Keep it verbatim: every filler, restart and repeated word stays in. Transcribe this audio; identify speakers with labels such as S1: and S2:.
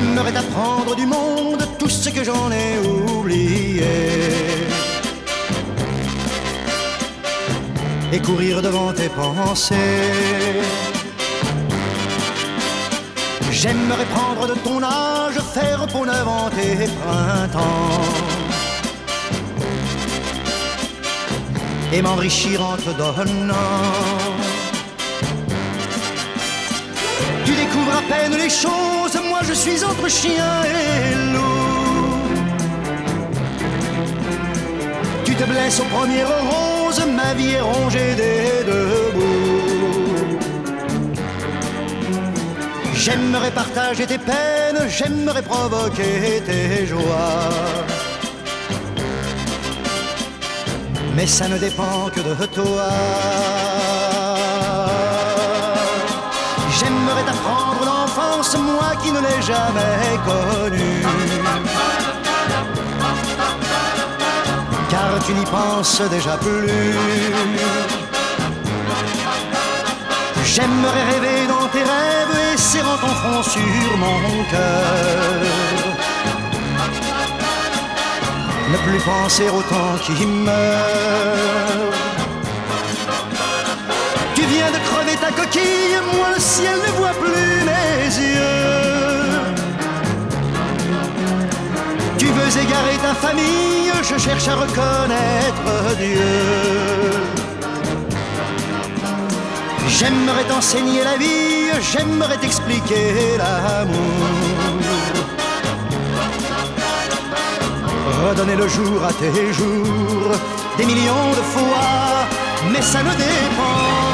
S1: J'aimerais t'apprendre du monde tout ce que j'en ai oublié et courir devant tes pensées. J'aimerais prendre de ton âge, faire peau neuve en tes printemps et m'enrichir en te donnant. Tu découvres à peine les choses, moi je suis entre chien et loup. Tu te blesses au premier rose, ma vie est rongée des deux bouts. J'aimerais partager tes peines, j'aimerais provoquer tes joies, mais ça ne dépend que de toi. J'aimerais t'apprendre l'enfance, moi qui ne l'ai jamais connue, car tu n'y penses déjà plus. J'aimerais rêver dans tes rêves et serrant ton front sur mon cœur, ne plus penser au temps qui meurt. Tu viens de crever ta coquille, moi le ciel ne voit plus mes yeux. Tu veux égarer ta famille, je cherche à reconnaître Dieu. J'aimerais t'enseigner la vie, j'aimerais t'expliquer l'amour, redonner le jour à tes jours, des millions de fois, mais ça ne dépend